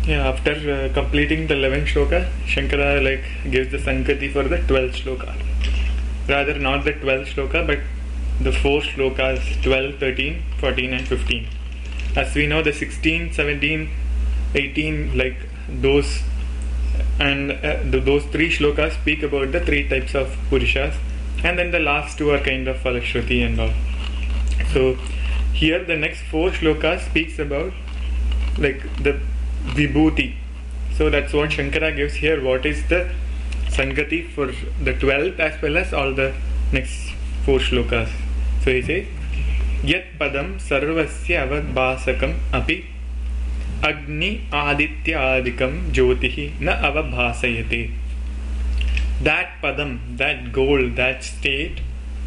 Yeah, after completing the 11th shloka, Shankara gives the Sankati for the 12th shloka. Rather, not the 12th shloka, but the 4 shlokas 12, 13, 14 and 15. As we know, the 16, 17, 18, those and those 3 shlokas speak about the 3 types of Purushas, and then the last 2 are kind of Falashruti and all. So here the next 4 shlokas speaks about the Vibhuti. So that's what Shankara gives here. What is the Sangati for the 12th as well as all the next 4 shlokas. So he says, Yat padam sarvasya avabhasakam api agni aditya adikam jyotihi na avabhasayate. That padam, that goal, that state,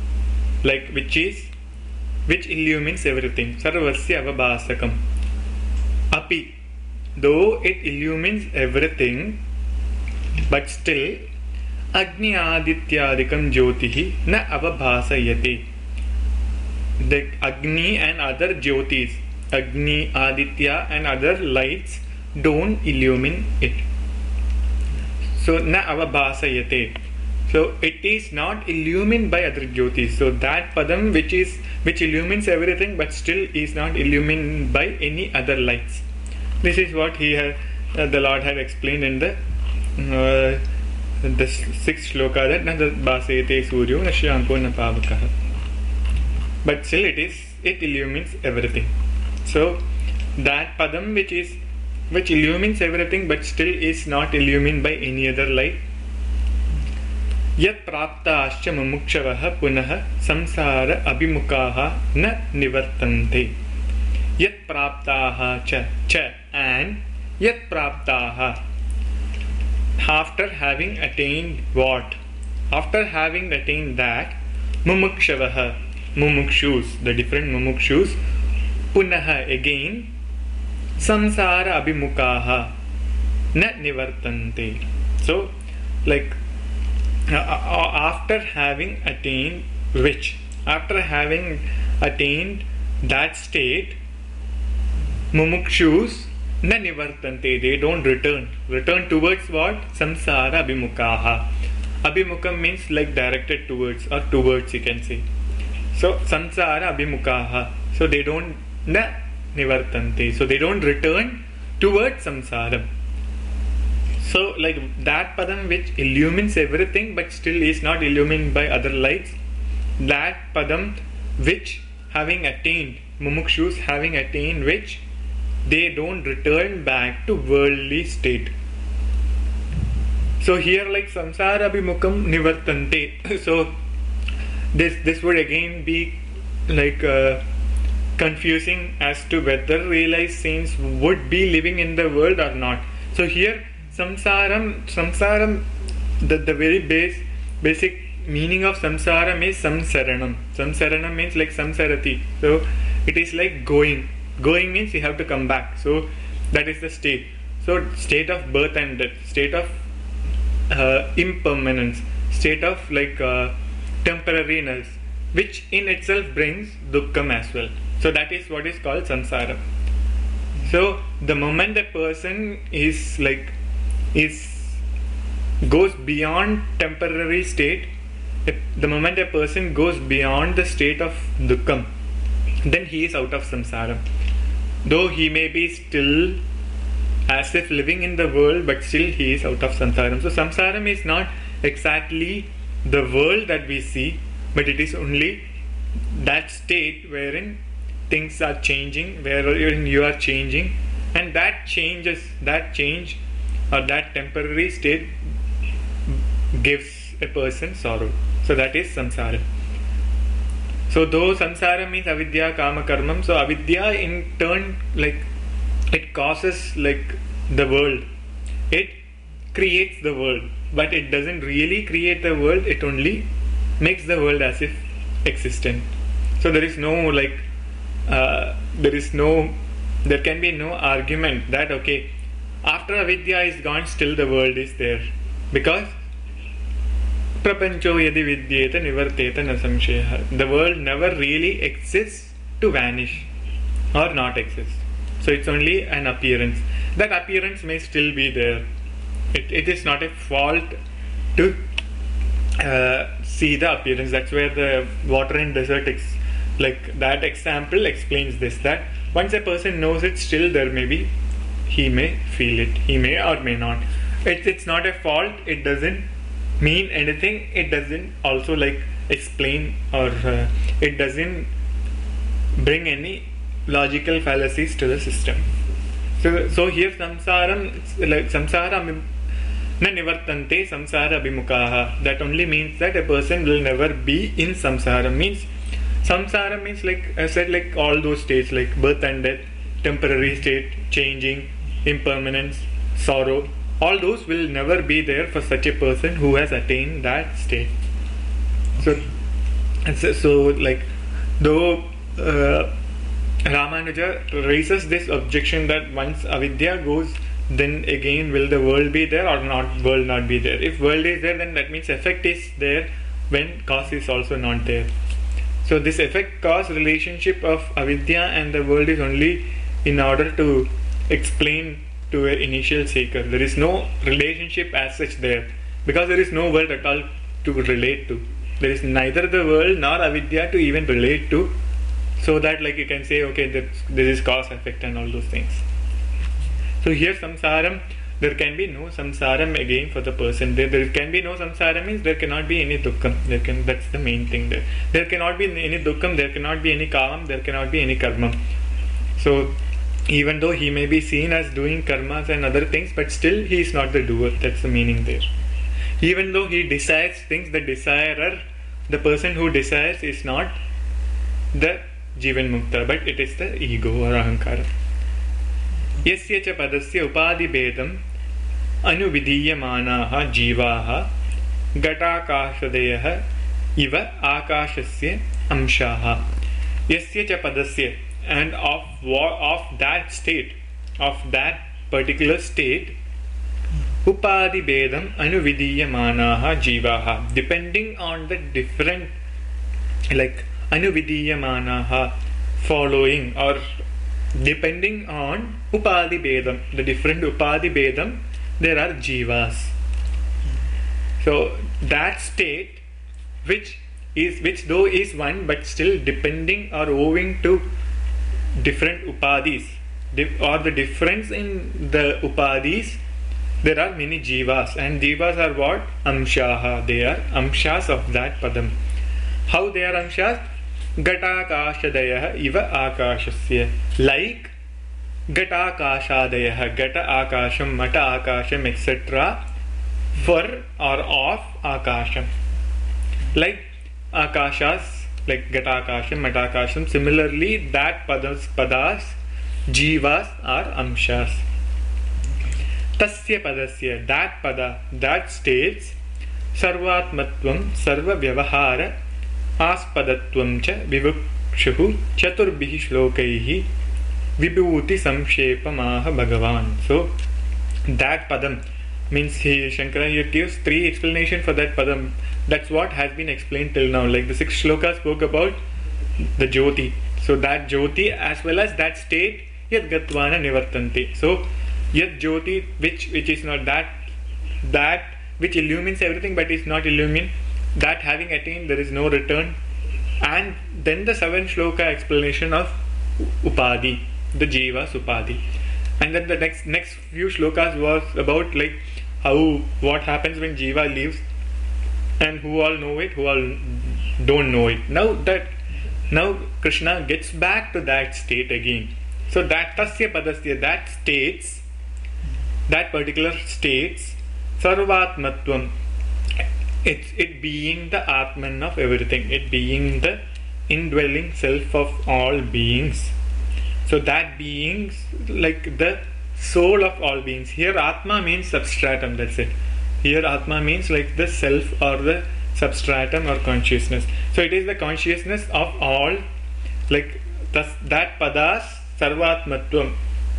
which illumines everything. Sarvasya avabhasakam. Api, though it illumines everything, but still, Agni Adityadikam Jyotihi na avabhasayate. The Agni and other Jyotis, Agni, Aditya and other lights don't illumine it. So, na avabhasayate. So, it is not illumined by other Jyotis. So, that Padam which illumines everything but still is not illumined by any other lights. This is what the Lord had explained in the 6th shloka, that na bhasayate suryo na shyampo na pavakaha. But still it illumines everything. So that padam which illumines everything but still is not illumined by any other light. Yat praptascha mumukshavaha punaha samsara abhimukaha na nivartante. Yat praptaha cha and yat praptaha. After having attained what? After having attained that, mumukshavaha, mumukshus, the different mumukshus, punaha again, samsara abhimukaha na nivartante. So, after having attained which? After having attained that state, mumukshus na nivartante, they don't return towards what? Samsara abhimukaha. Abhimukam means directed towards, or towards you can say. So samsara abhimukaha, so they don't na nivartante, so they don't return towards samsara. So that padam which illumines everything but still is not illumined by other lights, that padam which having attained, mumukshus having attained which, they don't return back to worldly state. So here samsara abhimukam nivartante. So this would again be confusing as to whether realized saints would be living in the world or not. So here samsaram, the very basic meaning of samsaram is samsaranam. Samsaranam means samsarati. So it is going. Going means you have to come back. So that is the state. So state of birth and death, state of impermanence, state of temporariness, which in itself brings dukkham as well. So that is what is called samsara. So the moment a person goes beyond temporary state, the moment a person goes beyond the state of dukkham, then he is out of samsara. Though he may be still as if living in the world, but still he is out of samsaram. So samsaram is not exactly the world that we see, but it is only that state wherein things are changing, wherein you are changing, and that change or that temporary state gives a person sorrow. So that is samsara. So though samsara means avidya kama karmam, so avidya in turn it causes the world. It creates the world, but it doesn't really create the world, it only makes the world as if existent. So there is no there can be no argument that okay, after avidya is gone still the world is there, because prapancho yadi vidyeta nivarteta na samshaya. The world never really exists to vanish or not exist. So it's only an appearance. that appearance may still be there. It is not a fault to see the appearance. That's where the water in desert like that example explains this, that once a person knows it, still there may be, he may feel it, he may or may not. It's not a fault, it doesn't mean anything, it doesn't also like explain or it doesn't bring any logical fallacies to the system. So here samsara na nivartante samsara abhimukaha, that only means that a person will never be in samsara. Samsara means, like I said, like all those states, like birth and death, temporary state, changing, impermanence, sorrow, all those will never be there for such a person who has attained that state. So like though Ramanuja raises this objection that once avidya goes, then again will the world be there or not, world not be there. If world is there, then that means effect is there when cause is also not there. So this effect cause relationship of avidya and the world is only in order to explain to an initial seeker. There is no relationship as such there, because there is no world at all to relate to. There is neither the world nor avidya to even relate to, so that like you can say, okay, this is cause effect and all those things. So here samsaram, there can be no samsaram again for the person. There can be no samsara means there cannot be any dukkham. That's the main thing there. There cannot be any dukkham, there cannot be any kamam, there cannot be any karma. So even though he may be seen as doing karmas and other things, but still he is not the doer. That's the meaning there. Even though he desires things, the desirer, the person who desires is not the Jivan Mukta, but it is the ego or ahankara. Yasya cha padasya upadi bedam anuvidiyamanaha jivaha gatakashadayah iva akashasya amshaha. Yasya cha padasya, and of that state, of that particular state, upadi bedam anuvidiyamanaha jivaha, depending on the different, like anuvidiyamanaha, following or depending on upadi bedam, the different upadi bedam, there are jivas. So that state which though is one, but still depending or owing to different upadis, or the difference in the upadis, there are many jivas, and jivas are what? Amshaha. They are amshas of that padam. How they are amshas? Gatakashadayah iva akashasya, like gatakashadayah, gata akasham, mata akasham, etc. for or of akasham, like akashas, like gatakasham, mata akasham. Similarly, that padas jivas are amshas. Tasya padasya, that pada, that states sarvatmatvam sarva vyavahara aspadatvam cha vivukshuhu chaturbhihi shlokaihi vibhuti samshepamaha bhagavan. So that padam means Shankara here gives 3 explanations for that padam. That's what has been explained till now. Like the 6 shlokas spoke about the jyoti. So that jyoti as well as that state, yad gatvana nivartanti. So yad jyoti, which is not that which illumines everything but is not illumined, that having attained there is no return. And then the 7th shloka explanation of upadi, the jivas upadi. And then the next few shlokas was about like what happens when jiva leaves, and who all know it, who all don't know it. Now Krishna gets back to that state again. So that tasya padasya, that states, that particular states sarvatmatvam, it being the Atman of everything, it being the indwelling self of all beings. So that beings, like the soul of all beings. Here Atma means substratum, that's it. Here Atma means like the self or the substratum or consciousness. So it is the consciousness of all, like that padas sarvatmatvam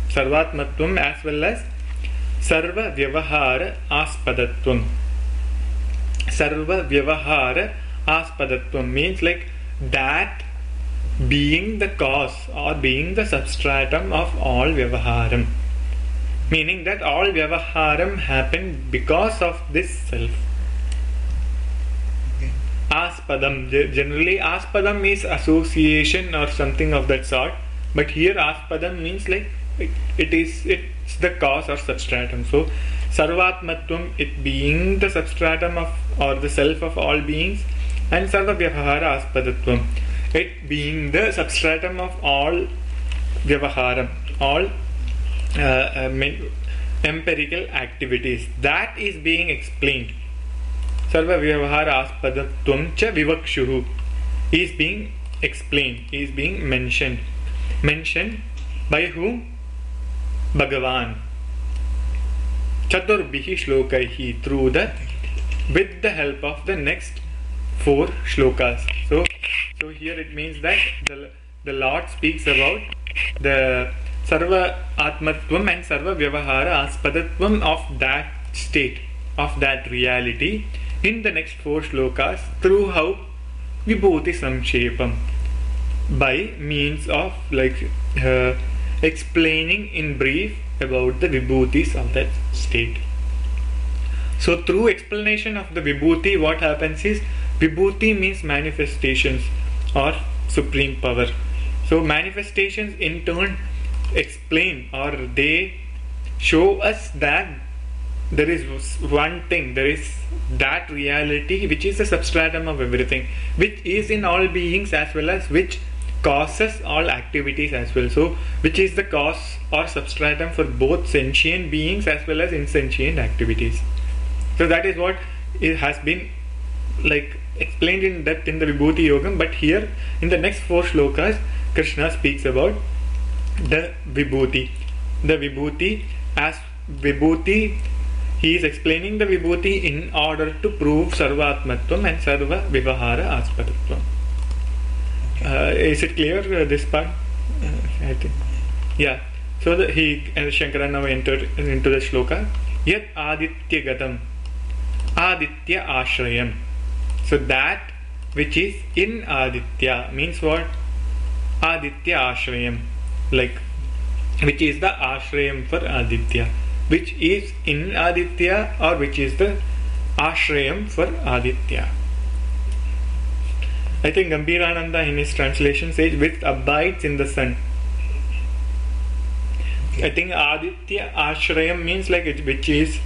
as well as sarva vyavahara aspadatvam. Sarva vyavahara aspadatvam means like that being the cause or being the substratum of all vyavaharam. meaning that all vyavaharam happened because of this self. Okay. Aspadam, generally aspadam is association or something of that sort, but here aspadam means like it's the cause or substratum. So sarvatmatvam, it being the substratum of or the self of all beings, and sarva vyavahara aspadatvam, it being the substratum of all vyavaharam, all empirical activities. That is being explained. Sarva vyavahara aspadatvam cha vivakshuhu is being explained, is being mentioned. Mentioned by whom? Bhagavan. Chaturbihi shlokaihi, through the, with the help of the next 4 shlokas. So here it means that the Lord speaks about the Sarva Atmatvam and Sarva Vyavahara Aspadatvam of that state, of that reality, in the next 4 shlokas through how Vibhuti Samkshepam, by means of like explaining in brief about the Vibhutis of that state. So through explanation of the Vibhuti, what happens is, Vibhuti means manifestations or supreme power. So manifestations in turn explain, or they show us that there is one thing, there is that reality which is the substratum of everything, which is in all beings as well as which causes all activities as well. So which is the cause or substratum for both sentient beings as well as insentient activities. So that is what it has been like explained in depth in the Vibhuti Yogam, but here in the next 4 shlokas Krishna speaks about the Vibhuti. The Vibhuti, as Vibhuti, he is explaining the Vibhuti in order to prove Sarvatmatvam and Sarva Vivahara Aspadatvam. Is it clear, this part? I think. Yeah. So Shankara now entered into the shloka. Yat Aditya Gatam, Aditya Ashrayam. So that which is in Aditya means what? Aditya Ashrayam, like which is the Ashrayam for Aditya, which is in Aditya, or which is the Ashrayam for Aditya. I think Gambhirananda in his translation says which abides in the sun. I think Aditya Ashrayam means like which is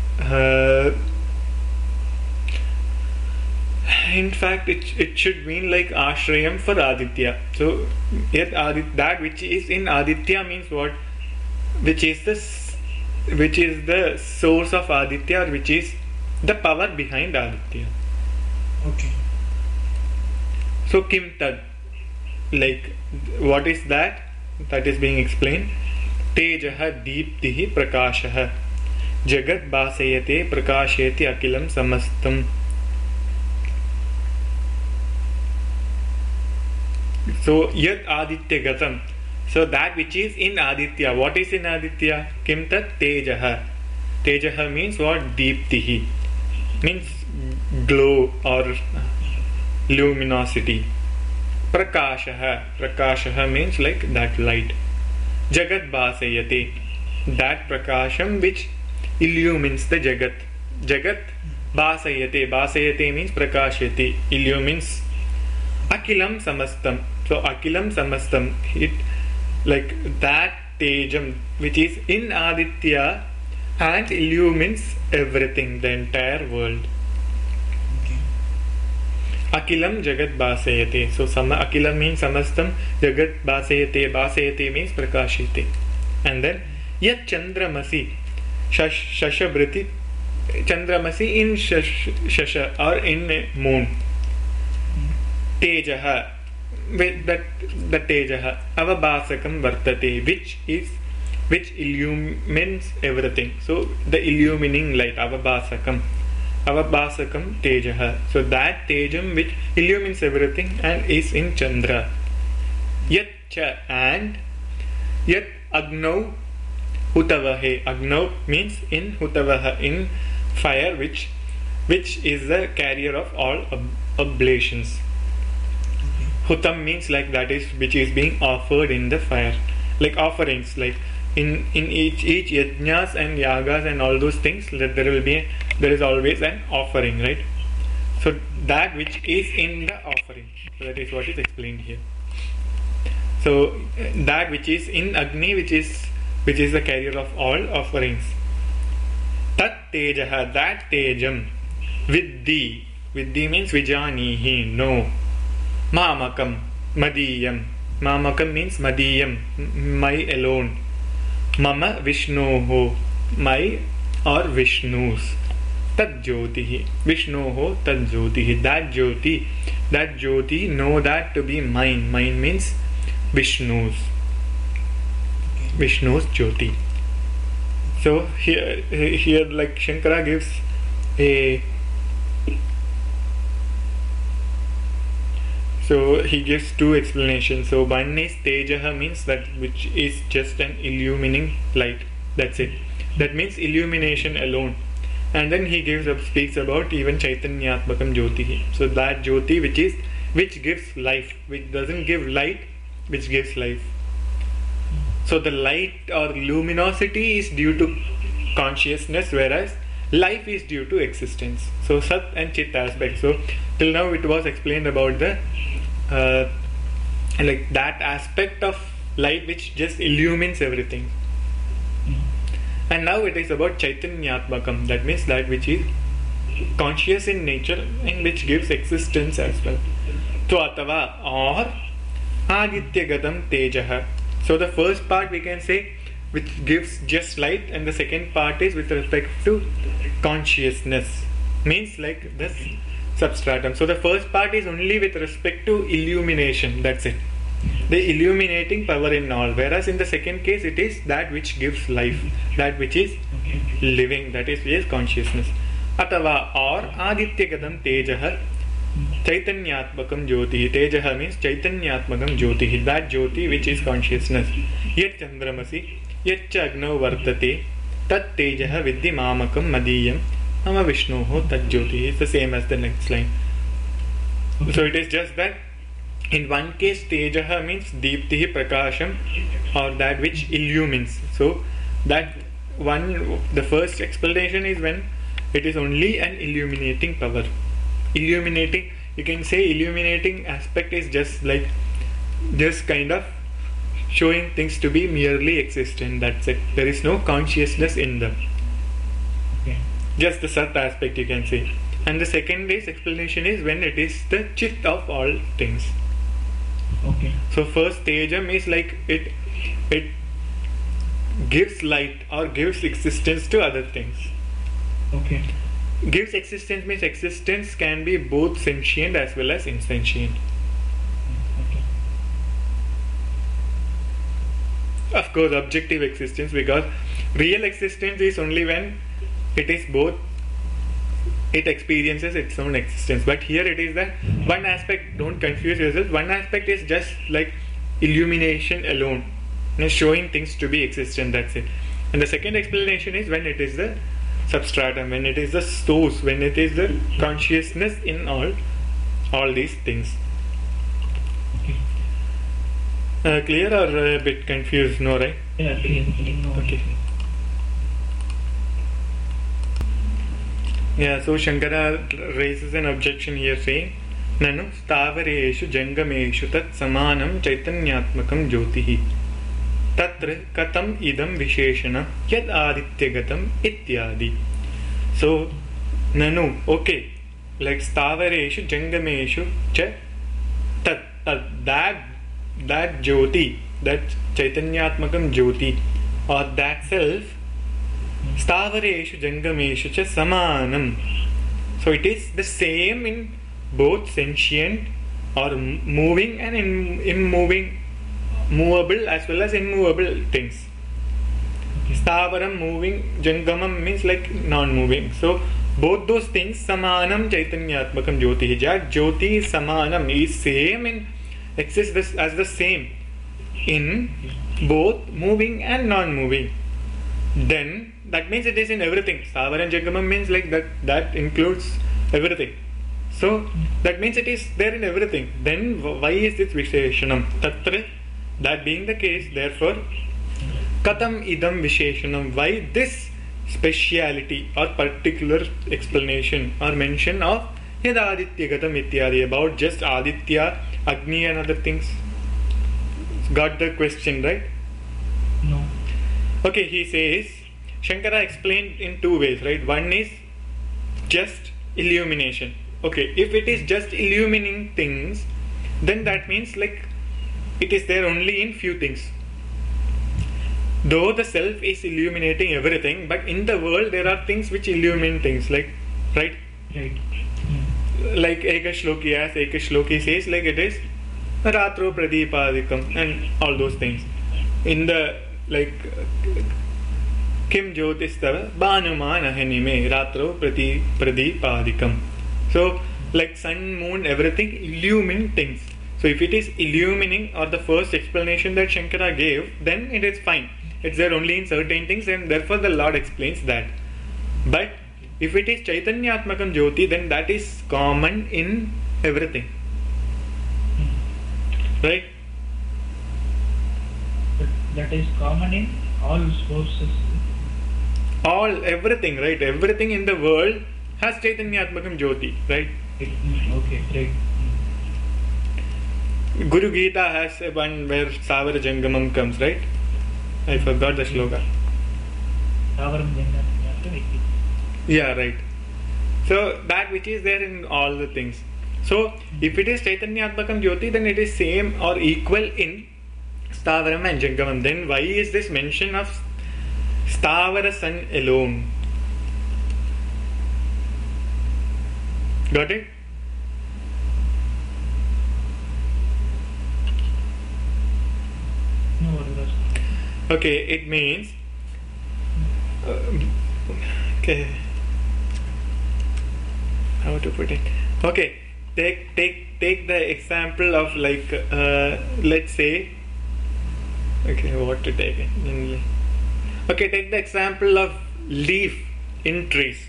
in fact it should mean like Ashrayam for Aditya. So yet that which is in Aditya means what? Which is the source of Aditya, or which is the power behind Aditya. Okay. So Kim Tad, like what is that? That is being explained. Tejaha Deeptihi Prakashaha Jagat Basayate Prakasheti Akilam Samastam. So Yat Aditya Gatam. So that which is in Aditya. What is in Aditya? Kim Tat Tejaha. Tejaha means what? Deeptihi. Means glow or luminosity. Prakashaha. Prakashaha means like that light. Jagat Basayate. That Prakasham which illumines the Jagat. Jagat Basayate. Basayate means Prakashyate. Illumines. Akilam Samastam. So Akilam Samastam, it like that Tejam which is in Aditya and illumines everything, the entire world. Okay. Akilam Jagat Basayate. So Akilam means Samastam, Jagat Basayate. Basayate means Prakashite. And then Yat Chandramasi Shashabriti. Chandramasi in Shasha or in moon. Tejaha, with the Tejaha, Avabhasakam Vartate, which illumines everything. So the illumining light, Avabhasakam Tejaha. So that Tejam which illumines everything and is in Chandra. Yat cha, and Yat Agnav Hutavahe. Agnav means in Hutavaha, in fire, which is the carrier of all oblations. Hutam means like that is which is being offered in the fire, like offerings, like in each yajnas and yagas and all those things, that there is always an offering, right? So that which is in the offering, so that is what is explained here. So that which is in Agni, which is the carrier of all offerings. Tat tejaha, that tejam, viddhi means vijanihi, no. Mamakam, madiyam. Mamakam means madiyam, my alone. Mama Vishnoho, my or Vishnu's. Tad Jyotihi, Vishnoho Tad Jyotihi, that Jyoti, know that to be mine. Mine means Vishnu's Jyoti. So here like Shankara gives so he gives two explanations. So one is Tejaha, means that which is just an illumining light. That's it. That means illumination alone. And then he speaks about even Chaitanyatmakam Jyoti. So that Jyoti which gives life, which doesn't give light, which gives life. So the light or luminosity is due to consciousness, whereas life is due to existence. So Sat and Chit aspect. So till now it was explained about the like that aspect of light which just illumines everything. And now it is about Chaitanyatmakam, that means that which is conscious in nature and which gives existence as well. So Atava or Adityagatam Tejaha. So the first part we can say which gives just light, and the second part is with respect to consciousness, means like this substratum. So the first part is only with respect to illumination, that's it, the illuminating power in all, whereas in the second case it is that which gives life, that which is living, that is yes, consciousness. Atava or Adityagatam Tejaha Chaitanyatmakam Jyoti. Tejaha means Chaitanyatmakam Jyoti, that Jyoti which is consciousness. Yat Chandramasi Yat Agnau Vartate Tat Tejaha Viddhi Mamakam Madiyam Mama Vishnoho Tat Jyoti. It's the same as the next line. So it is just that in one case Tejaha means Deeptihi Prakasham, or that which illumines. So that one, the first explanation is when it is only an illuminating power. Illuminating, you can say illuminating aspect is just kind of showing things to be merely existent, that's it. There is no consciousness in them. Okay. Just the Sat aspect you can say. And the second day's explanation is when it is the Chit of all things. Okay. So first Tejam is like it gives light or gives existence to other things. Okay. Gives existence means existence can be both sentient as well as insentient. Okay. Of course, objective existence, because real existence is only when it is both, it experiences its own existence. But here it is that one aspect, don't confuse yourself, one aspect is just like illumination alone, showing things to be existent, that's it. And the second explanation is when it is the substratum, when it is the source, when it is the consciousness in all these things. Okay. Clear or a bit confused? No, right? Yeah, clear. No. Okay. Yeah, so Shankara raises an objection here saying, Nanu stavareshu jangameshu tat samanam chaitanyatmakam jyotihi tatra katam idam visheshana yad adityagatam ityadi. So, Nanu, okay, like stavareshu jangameshu cha tat that jyoti, that chaitanyatmakam jyoti, or that self, stavareshu jangameshu cha samanam. So it is the same in both sentient or moving and movable as well as immovable things. Stavaram moving, jangamam means like non-moving. So both those things, samanam chaitanyatmakam jyoti. Jyoti samanam is same and exists as the same in both moving and non-moving. Then that means it is in everything. Sthavara and Jangamam means like that includes everything. So that means it is there in everything. Then why is this Visheshanam? Tatra, that being the case, therefore Katam idam visheshanam. Why this speciality or particular explanation or mention of Yadaditya Gatam Ityadi about just Aditya, Agni and other things? Got the question, right? No. Okay, he says, Shankara explained in two ways, right? One is just illumination. Okay, if it is just illumining things, then that means like it is there only in few things. Though the self is illuminating everything, but in the world there are things which illumine things, like, right? Right. Like Ekashloki, as Ekashloki says, like it is Ratro Pradipadikam and all those things. In the like Kim Jyotistava Bhanumana Hanime Ratro Pradipadikam. So like sun, moon, everything illumine things. So if it is illumining or the first explanation that Shankara gave, then it is fine. It's there only in certain things, and therefore the Lord explains that. But if it is Chaitanyatmakam Jyoti, then that is common in everything. Right? But that is common in all sources. All, everything, right? Everything in the world has Chaitanyatmakam Jyoti, right? Okay, right. Guru Gita has one where Savara Jangamam comes, right? I forgot the sloka. Savaram Jangamam. Yeah, right. So that which is there in all the things. So if it is Chaitanyatmakam Jyoti, then it is same or equal in Stavaram and Jangamam. Then why is this mention of Stavara sun alone? Got it? No, what is that? Okay, it means okay, how to put it? Okay, take the example of like let's say, okay, what to take in, okay, take the example of leaf in trees.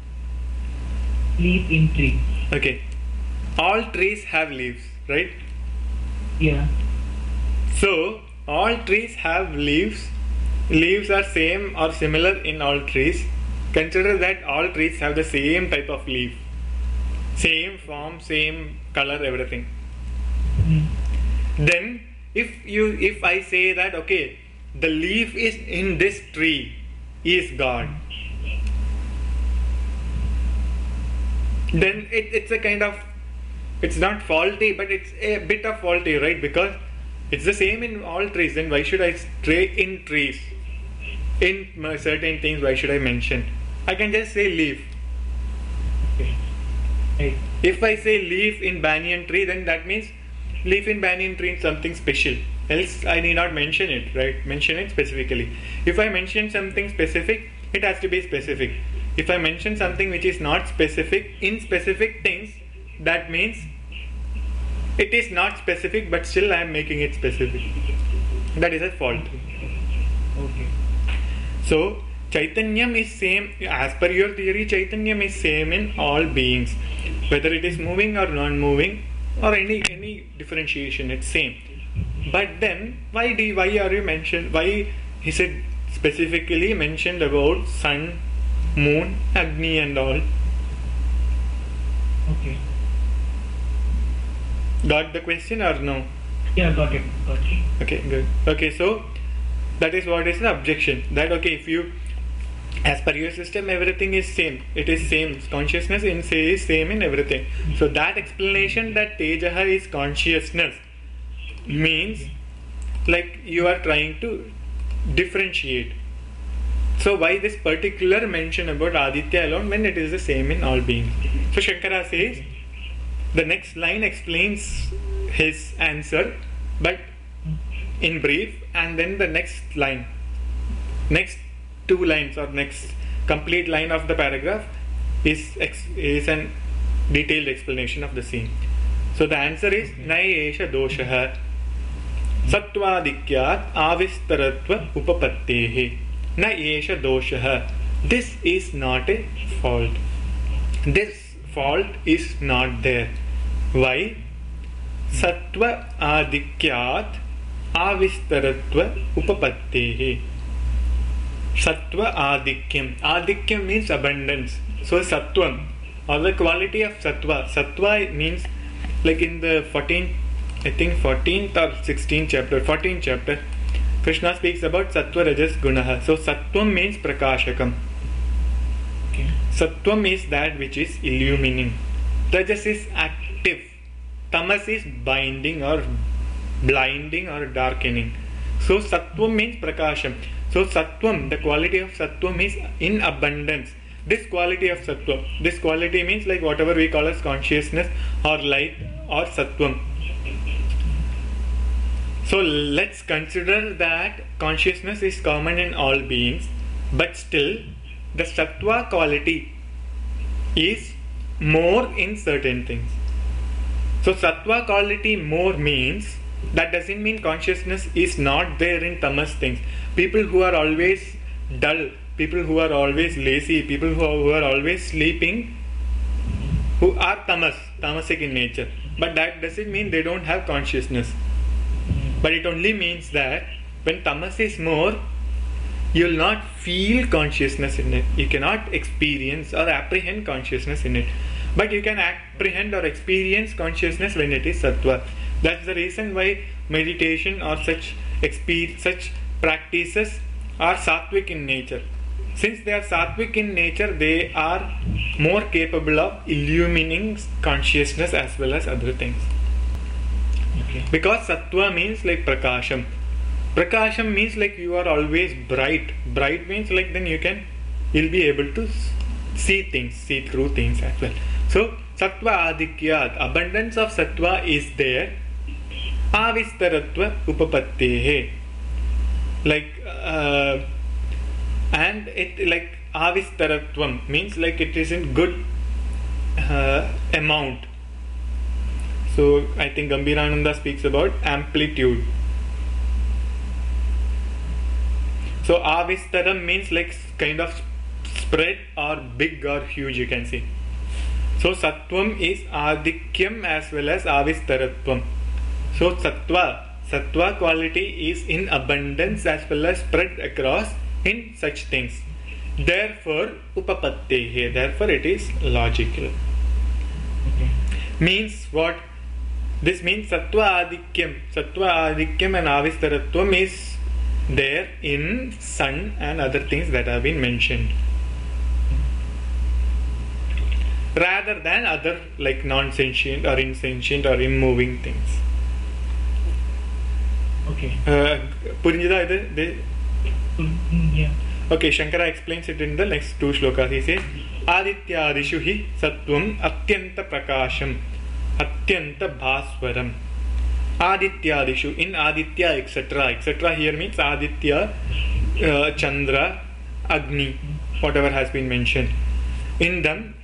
Leaf in tree. Okay, all trees have leaves, right? Yeah. So all trees have leaves. Leaves are same or similar in all trees. Consider that all trees have the same type of leaf, same form, same color, everything. Then if I say that okay, the leaf is in this tree is God, then it's a kind of, it's not faulty, but it's a bit of faulty, right? Because it's the same in all trees. Then why should I stray in trees? In certain things, why should I mention? I can just say leaf. Okay. Right. If I say leaf in banyan tree, then that means leaf in banyan tree is something special. Else I need not mention it, right? Mention it specifically. If I mention something specific, it has to be specific. If I mention something which is not specific in specific things, that means it is not specific, but still I am making it specific. That is a fault. Okay. So Chaitanyam is same, as per your theory, Chaitanyam is same in all beings, whether it is moving or non-moving or any differentiation, it's same. But then why are you mentioned? Why he said specifically mentioned about sun, moon, Agni and all? Okay. Got the question or no? Yeah, got it. Okay, good. Okay, so that is what is the objection. That okay, if you, as per your system, everything is same. It is same. Consciousness is same in everything. So that explanation that Tejaha is consciousness means like you are trying to differentiate. So why this particular mention about Aditya alone when it is the same in all beings? So Shankara says, the next line explains his answer, but in brief, and then the next next two lines or next complete line of the paragraph is an detailed explanation of the same. So the answer is Nayesha Doshaha Sattvadikyat Avistaratva Upapattehe. Nayesha Doshaha. This is not a fault. This fault is not there. Why? Sattva Adikyat Avistaratva Upapattehe. Sattva Adikyam. Adikyam means abundance. So Sattvam, or the quality of Sattva. Sattva means, like in the 14th or 16th chapter, 14th chapter, Krishna speaks about Sattva Rajas Gunaha. So Sattvam means Prakashakam. Okay. Sattvam is that which is illumining. Rajas is active. Tamas is binding or blinding or darkening. So Sattvam means Prakasham. So Sattvam, the quality of Sattvam is in abundance. This quality of Sattvam, this quality means like whatever we call as consciousness or light or Sattvam. So let's consider that consciousness is common in all beings, but still the Sattva quality is more in certain things. So Sattva quality more means, that doesn't mean consciousness is not there in tamas things. People who are always dull, people who are always lazy, people who are always sleeping, who are tamasic in nature. But that doesn't mean they don't have consciousness. But it only means that when tamas is more, you will not feel consciousness in it. You cannot experience or apprehend consciousness in it. But you can apprehend or experience consciousness when it is sattva. That's the reason why meditation or such practices are sattvic in nature. Since they are sattvic in nature, they are more capable of illumining consciousness as well as other things. Okay. Because sattva means like prakasham. Prakasham means like you are always bright. Bright means like then you'll be able to see things, see through things as well. So sattva adikyat, abundance of sattva is there. Avistaratva upapattehe. Like and it like avistaratvam means like it is in good amount. So I think Gambhirananda speaks about amplitude. So avistaram means like kind of spread or big or huge, you can see. So sattvam is adikyam as well as avistaratvam. So sattva quality is in abundance as well as spread across in such things. Therefore upapattehe, therefore it is logical. Okay. Means what? This means sattva adikyam and avistaratvam is there in sun and other things that have been mentioned, rather than other like non-sentient or insentient or immoving things. Okay. Purinjada idu? Yeah. Okay, Shankara explains it in the next two shlokas. He says, Adityadishu hi sattvam atyanta prakasham atyanta bhaswaram. Adityadishu, in Aditya, etc. Here means Aditya, Chandra, Agni, whatever has been mentioned. In them,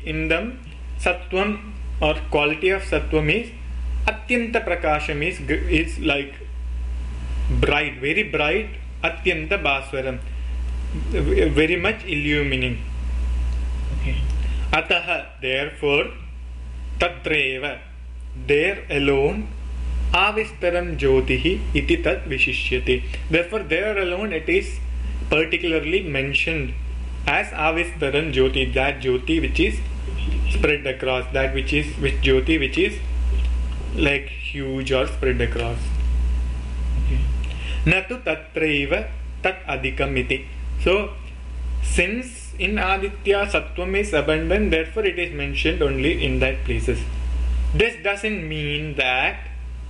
sattvam or quality of sattvam is atyanta prakasham, is like bright, very bright, atyanta bhaswaram, very much illumining. Okay. Ataha, therefore, tatreva, there alone, avistaram jyotihi iti tat vishishyate. Therefore, there alone it is particularly mentioned as avistaram jyoti, that jyoti which is spread across, that which jyoti which is like huge or spread across. Okay. Natu tatreva tat adikam iti. So, since in Aditya sattvam is abundant, therefore it is mentioned only in that places. This doesn't mean that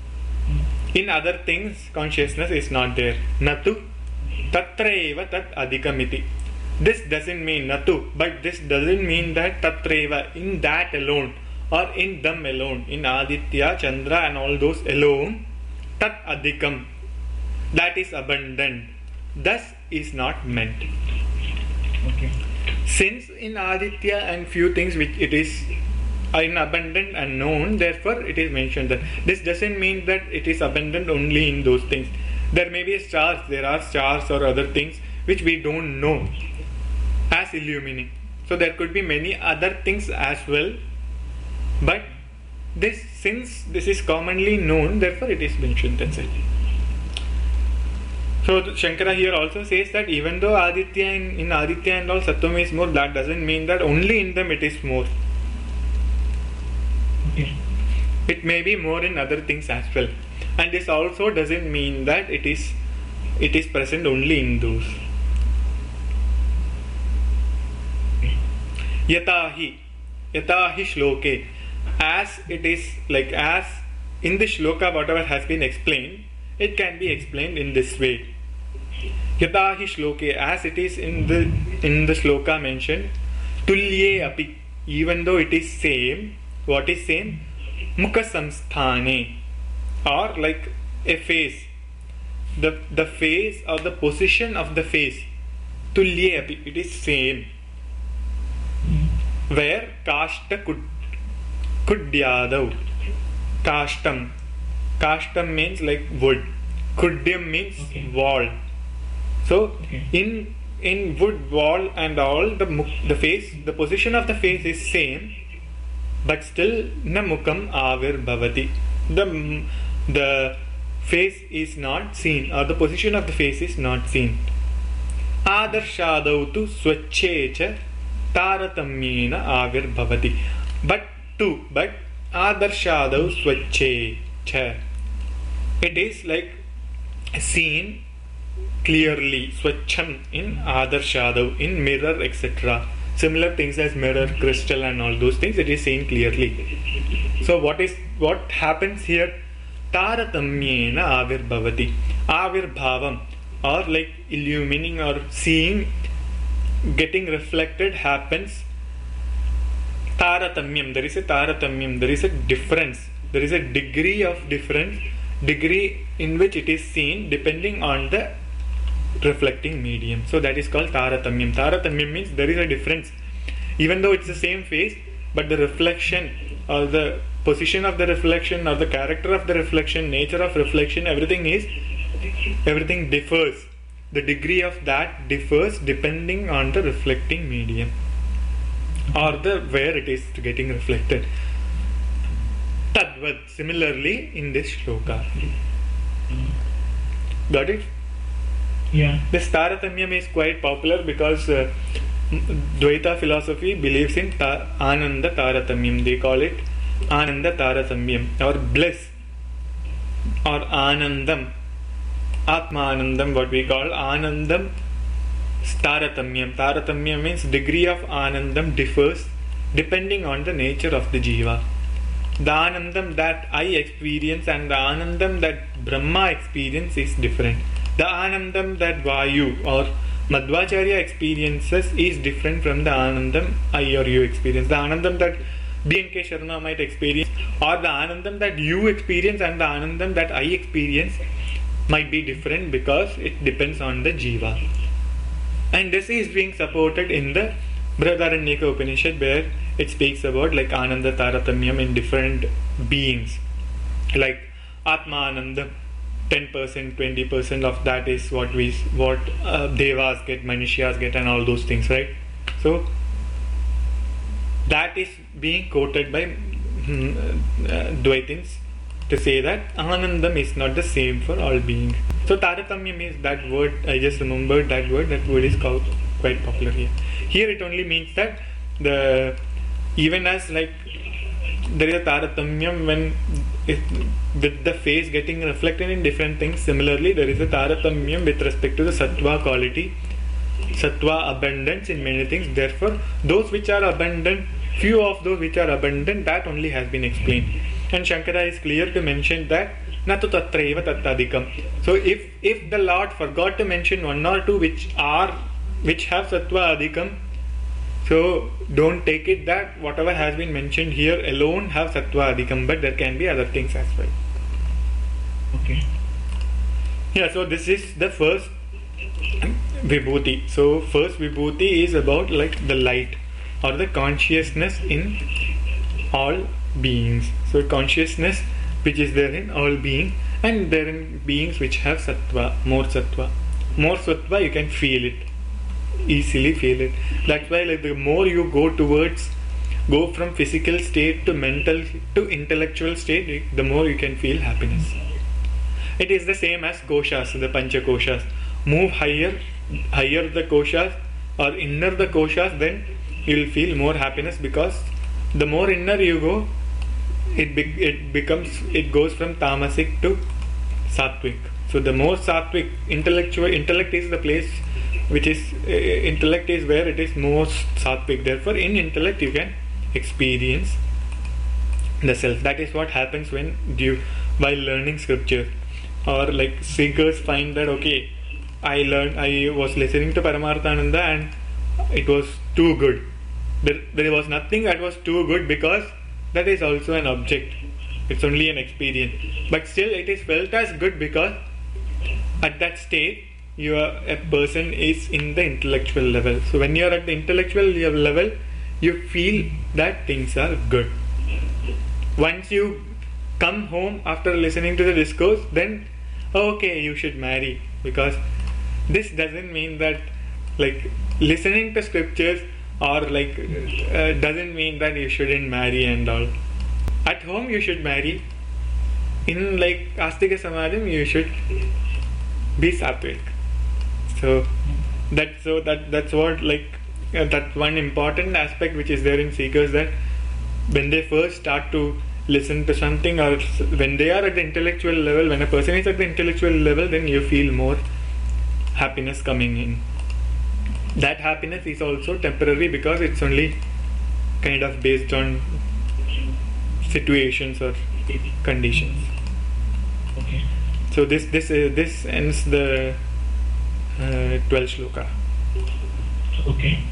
in other things consciousness is not there. Natu tatreva tat adikamiti. This doesn't mean natu, but this doesn't mean that tatreva, in that alone or in them alone, in Aditya, Chandra and all those alone, tat adikam, that is abundant. Thus is not meant. Okay. Since in Aditya and few things which it is in abundant and known, therefore it is mentioned that. This doesn't mean that it is abundant only in those things. There may be stars, there are stars or other things which we don't know as illumining. So there could be many other things as well. But this, since this is commonly known, therefore it is mentioned. That's it. So Shankara here also says that even though Aditya in Aditya and all Sattvam is more, that doesn't mean that only in them it is more. Okay. It may be more in other things as well. And this also doesn't mean that it is present only in those. Yatahi shloke, as it is, like as in the shloka whatever has been explained, it can be explained in this way. Yatahi shloke, as it is in the shloka mentioned, tulye api, even though it is same. What is same? Mukha samsthane, or like a face, the face or the position of the face, tulye api, it is same. Where kashta kudyadav, kashtam means like wood, kudyam means wall. So in wood wall and all, the face, the position of the face is same, but still na mukam avir bhavati, the face is not seen, or the position of the face is not seen. Adarshadav tu swachchecha taratamyena avir bhavati, but adarshadav swachchecha, it is like seen clearly, swachham in adarshadav, in mirror, etc. Similar things as mirror, crystal and all those things, it is seen clearly. So what happens here? Taratamyena avir bhavati, avir bhavam, or like illumining or seeing, getting reflected happens. Taratamyam, there is a taratamyam, there is a difference, there is a degree of difference, degree in which it is seen depending on the reflecting medium. So that is called taratamyam. Taratamyam means there is a difference, even though it's the same face, but the reflection or the position of the reflection or the character of the reflection, nature of reflection, everything differs. The degree of that differs depending on the reflecting medium or where it is getting reflected. Tadvat, similarly in this shloka. Got it? Yeah. This Taratamyam is quite popular because Dvaita philosophy believes in Ananda Taratamyam. They call it Ananda Taratamyam, or bliss, or Anandam, Atma Anandam, what we call Anandam Taratamyam. Taratamyam means degree of Anandam differs depending on the nature of the Jiva. The Anandam that I experience and the Anandam that Brahma experience is different. The Anandam that Vayu or Madhvacharya experiences is different from the Anandam I or you experience. The Anandam that B.N.K. Sharma might experience, or the Anandam that you experience and the Anandam that I experience might be different because it depends on the Jiva. And this is being supported in the Brihadaranyaka Upanishad, where it speaks about like Ananda Taratamyam in different beings. Like Atma Ananda, 10%, 20% of that is what Devas get, Manushyas get and all those things, right? So that is being quoted by Dvaitins to say that Anandam is not the same for all beings. So Taratamyam is that word, I just remembered that word is called quite popular here. Here it only means that even as like there is a Taratamyam with the face getting reflected in different things, similarly there is a Taratamyam with respect to the Sattva quality, Sattva abundance in many things. Therefore those which are abundant, few of those which are abundant, that only has been explained. And Shankara is clear to mention that Natu tatraiva tattadikam. So if the Lord forgot to mention one or two which have Sattva adhikam, so don't take it that whatever has been mentioned here alone have Sattva adhikam, but there can be other things as well. Okay. Yeah, so this is the first Vibhuti. So first Vibhuti is about like the light or the consciousness in all beings. So consciousness which is there in all beings, and there in beings which have Sattva, more Sattva. More Sattva, you can feel it, easily feel it. That's why like the more you go from physical state to mental to intellectual state, the more you can feel happiness. It is the same as koshas, the pancha koshas. move higher the koshas or inner the koshas, then you will feel more happiness, because the more inner you go, it goes from tamasic to sattvic. So the more sattvic, intellect is the place which is intellect is where it is most sattvic. Therefore, in intellect you can experience the self. That is what happens while learning scriptures. Or like seekers find that, okay, I was listening to Paramarthananda and it was too good. There was nothing that was too good, because that is also an object. It's only an experience. But still it is felt as good, because at that state a person is in the intellectual level. So when you are at the intellectual level, you feel that things are good. Once you come home after listening to the discourse, then okay, you should marry, because this doesn't mean that like listening to scriptures or like doesn't mean that you shouldn't marry and all. At home you should marry. In like Astika Samadhim you should be sattvic. So that's what like that's one important aspect which is there in seekers, that when they first start to listen to something, or when they are at the intellectual level, when a person is at the intellectual level, then you feel more happiness coming in. That happiness is also temporary, because it's only kind of based on situations or conditions. Okay. So this ends the 12th shloka. Okay.